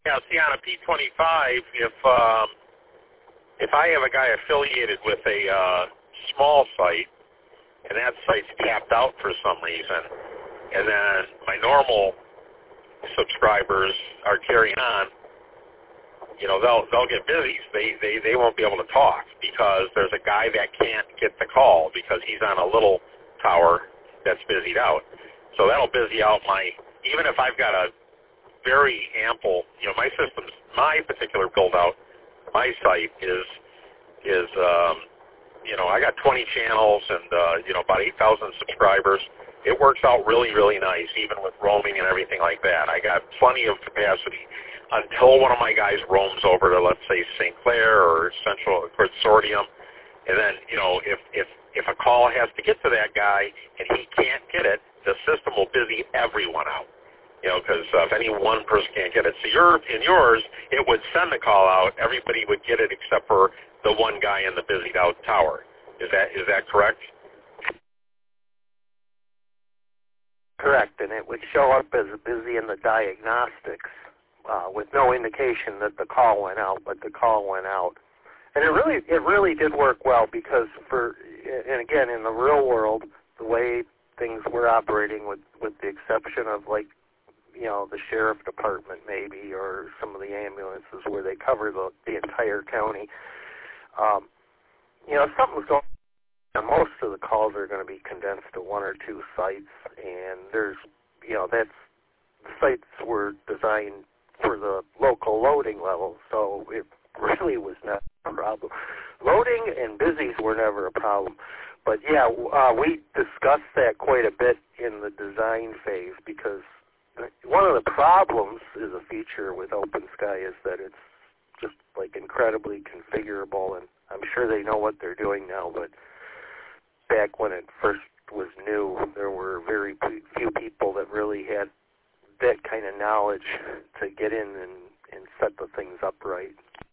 Yeah, see, on a P25, if I have a guy affiliated with a small site, and that site's capped out for some reason, and then my normal subscribers are carrying on, you know, they'll get busy. They won't be able to talk because there's a guy that can't get the call because he's on a little tower that's busied out. So that'll busy out even if I've got a very ample, you know, my particular build out, my site is you know, I got 20 channels and, you know, about 8,000 subscribers. It works out really, really nice, even with roaming and everything like that. I got plenty of capacity until one of my guys roams over to, let's say, St. Clair or Central Consortium. And then, you know, if a call has to get to that guy and he can't get it, the system will busy everyone out. You know, because if any one person can't get it. So in yours, it would send the call out. Everybody would get it except for the one guy in the busied out tower. Is that correct? Correct, and it would show up as busy in the diagnostics with no indication that the call went out, but the call went out. And it really did work well because and again, in the real world, the way things were operating with the exception of like, you know, the sheriff department maybe, or some of the ambulances where they cover the entire county. You know, something's going on. Most of the calls are going to be condensed to one or two sites, and there's, you know, the sites were designed for the local loading level, so it really was not a problem. Loading and busies were never a problem. But yeah, we discussed that quite a bit in the design phase because one of the problems is a feature with OpenSky is that it's just like incredibly configurable, and I'm sure they know what they're doing now, but back when it first was new, there were very few people that really had that kind of knowledge to get in and set the things up right.